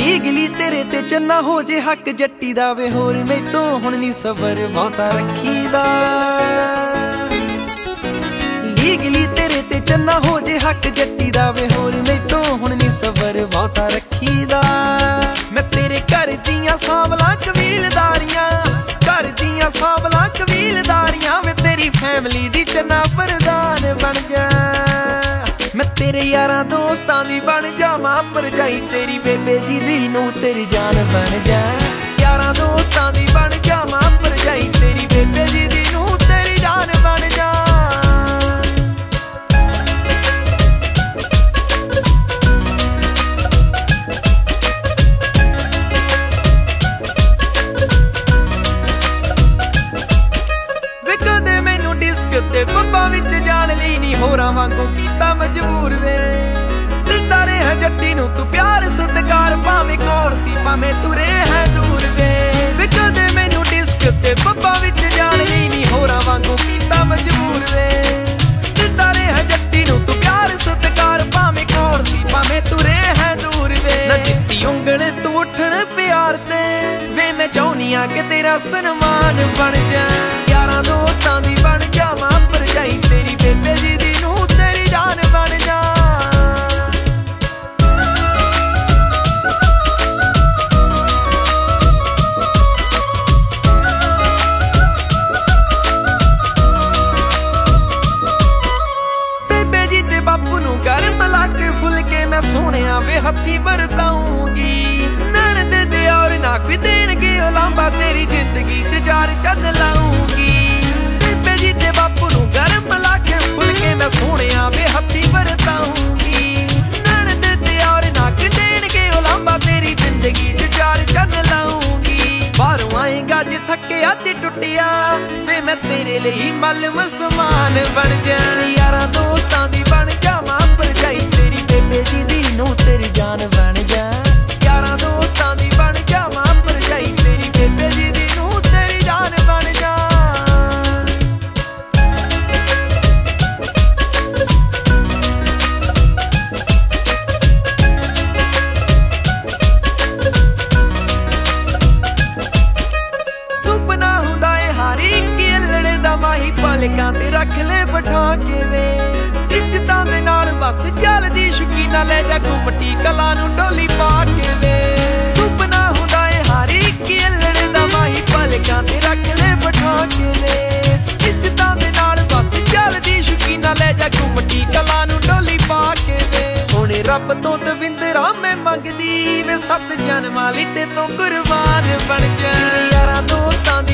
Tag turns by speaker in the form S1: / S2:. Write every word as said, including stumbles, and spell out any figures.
S1: Legally ਤੇਰੇ ਤੇ ਚੰਨਾ ਹੋ ਜੇ ਹੱਕ ਜੱਟੀ ਦਾ ਵੇ, ਹੋਰ ਮੈਥੋਂ ਹੁਣ ਨੀ ਸਬਰ ਬਹੁਤਾ ਰੱਖੀਦਾ। ਲੀਗਲੀ ਤੇਰੇ ਤੇ ਚੰਨਾ ਹੋ ਜੇ ਹੱਕ ਜੱਟੀ ਦਾ ਵੇ, ਹੋਰ ਮੈਥੋਂ ਹੁਣ ਨੀ ਸਬਰ ਬਹੁਤਾ ਰੱਖੀਦਾ। ਮੈਂ ਤੇਰੇ ਘਰ ਦੀਆਂ ਸਾਂਭਲਾਂ ਕਬੀਲਦਾਰੀਆਂ, ਘਰ ਦੀਆਂ ਸਾਂਭਲਾਂ ਕਬੀਲਦਾਰੀਆਂ ਵੇ, ਤੇਰੀ ਫੈਮਿਲੀ ਦੀ ਚੰਨਾ ਪ੍ਰਧਾਨ ਬਣ ਜਾ। ਮੈਂ ਤੇਰੇ ਯਾਰਾਂ ਦੋਸਤਾਂ ਦੀ ਬਣ ਜਾਵਾਂ ਭਰਜਾਈ, ਤੇਰੀ ਬੇਬੇ ਜੀ ਦੀ ਨੂੰ ਤੇਰੀ ਜਾਨ ਬਣ ਜਾ। ਯਾਰਾਂ ਦੋਸਤਾਂ ਦੀ ਬਣ ਜਾਵਾਂ ਭਰਜਾਈ, ਤੇਰੀ ਬੇਬੇ ਜੀ ਦੀ ਨੂੰ ਤੇਰੀ ਜਾਨ ਬਣ ਜਾ। ਕਦੇ ਮੈਨੂੰ ਡਿਸਕ ਤੇ ਪੱਬਾਂ ਵਿੱਚ ਜਾਣ ਲਈ ਨੀ ਹੋਰਾਂ ਵਾਂਗੂ ਕੀਤਾ ਮਜਬੂਰ ਵੇ। ਦਿੰਦਾ ਰਿਹਾ ਜੱਟੀ ਨੂੰ ਤੂੰ ਪਿਆਰ ਸਤਿਕਾਰ, ਭਾਵੇਂ ਕੋਲ ਸੀ ਭਾਵੇਂ ਤੁਰੇ ਹੈ ਦੂਰ ਵੇ। ਕਦੇ ਮੈਨੂੰ ਡਿਸਕ ਤੇ ਪੱਬਾਂ ਵਿੱਚ ਜਾਣ ਲਈ ਨੀ ਹੋਰਾਂ ਵਾਂਗੂ ਕੀਤਾ ਮਜਬੂਰ ਵੇ। ਦਿੰਦਾ ਰਿਹਾ ਜੱਟੀ ਨੂੰ ਤੂੰ ਪਿਆਰ ਸਤਿਕਾਰ, ਭਾਵੇਂ ਕੋਲ ਸੀ ਭਾਵੇਂ ਤੁਰੇ ਹੈ ਦੂਰ ਵੇ। ਨਾ ਦਿੱਤੀ ਉਂਗਲ ਤੂੰ ਉੱਠਣ ਪਿਆਰ ਤੇ ਵੇ, ਮੈਂ ਚਾਹੁੰਨੀ ਆ ਕਿ ਤੇਰਾ ਸਨਮਾਨ ਬਣ ਜਾ। ਯਾਰਾਂ ਦੋਸਤਾਂ ਦੀ ਬਣ ਜਾਵਾਂ ਭਰਜਾਈ, ਤੇਰੀ ਬੇਬੇ ਜੀ ਦੀ ਨੂੰ ਤੇਰੀ ਜਾਨ ਬਣ ਜਾ। ਬੇਬੇ ਜੀ ਤੇ ਬਾਪੂ ਨੂੰ ਗਰਮ ਲਾ ਕੇ ਫੁਲਕੇ ਮੈਂ ਸੋਹਣਿਆ ਵੇ ਹੱਥੀ ਵਰਤਾਉਂਗੀ। ਨਣਦ ਦੇ ਔਰ ਨਾ ਕੋਈ ਦੇਣਗੇ ਉਲਾਂਭਾ, ਤੇਰੀ ਜ਼ਿੰਦਗੀ ਚ ਚਾਰ ਚੰਨ ਲਾਉਂਗੀ। ਬੇਬੇ ਜੀ ਤੇ ਬਾਪੂ ਨੂੰ ਗਰਮ ਲਾ ਕੇ ਫੁਲਕੇ ਮੈਂ ਸੋਹਣਿਆ ਵੇ ਹੱਥੀ ਵਰਤਾਉਂਗੀ। ਨਣਦ ਦੇ ਔਰ ਨਾ ਕੋਈ ਦੇਣਗੇ ਉਲਾਂਭਾ, ਤੇਰੀ ਜ਼ਿੰਦਗੀ ਚ ਚਾਰ ਚੰਨ ਲਾਉਂਗੀ। ਬਾਹਰੋਂ ਆਏਗਾ ਜੇ ਥੱਕਿਆ ਤੇ ਟੁੱਟਿਆ ਵੇ, ਮੈਂ ਤੇਰੇ ਲਈ ਮਲਮ ਸਮਾਨ ਬਣ ਜਾ। ਯਾਰਾਂ ਦੋਸਤਾਂ ਦੀ ਬਣ ਜਾਵਾਂ ਭਰਜਾਈ, ਤੇਰੀ ਬੇਬੇ ਜੀ ਦੀ ਨੂੰ ਤੇਰੀ ਜਾਨ ਬਣ ਜਾ। ਯਾਰਾਂ ਦੋਸਤਾਂ ਦੀ ਬਣ ਜਾਵਾਂ ਭਰਜਾਈ, ਤੇਰੀ ਬੇਬੇ ਜੀ ਦੀ ਨੂੰ ਤੇਰੀ ਜਾਨ ਬਣ ਜਾ। ਸੁਪਨਾ ਹੁੰਦਾ ਏ ਹਰ ਇੱਕ ਅਲੜੇ ਦਾ, ਮਾਹੀ ਪਲਕਾਂ ਤੇ ਰੱਖ ਲੈ ਬਿਠਾ ਕੇ ਵੇ। ਇੱਜ਼ਤਾਂ ਦੇ ਨਾਲ ਬਸ ਚੱਲਦੀ ਸ਼ੁਕੀਨਾ, ਲੈ ਜਾ ਘੁੰਮਟੀ ਕਲਾਂ ਨੂੰ ਡੋਲੀ ਪਾ ਕੇ ਵੇ। ਸੁਪਨਾ ਹੁੰਦਾ ਏ ਹਰ ਇੱਕ ਅਲੜੇ ਦਾ, ਮਾਹੀ ਪਲਕਾਂ ਤੇ ਰੱਖ ਲੈ ਬਿਠਾ ਕੇ ਵੇ। ਇੱਜ਼ਤਾਂ ਦੇ ਨਾਲ ਬਸ ਚੱਲਦੀ ਸ਼ੁਕੀਨਾ, ਲੈ ਜਾ ਘੁੰਮਟੀ ਕਲਾਂ ਨੂੰ ਡੋਲੀ ਪਾ ਕੇ ਵੇ। ਹੁਣ ਰੱਬ ਤੋਂ ਦਵਿੰਦਰਾ ਮੈਂ ਮੰਗਦੀ ਵੇ, ਸੱਤ ਜਨਮਾਂ ਲਈ ਤੇ ਤੂੰ ਕੁਰਬਾਨ ਬਣ ਜਾ। ਯਾਰਾਂ ਦੋਸਤਾਂ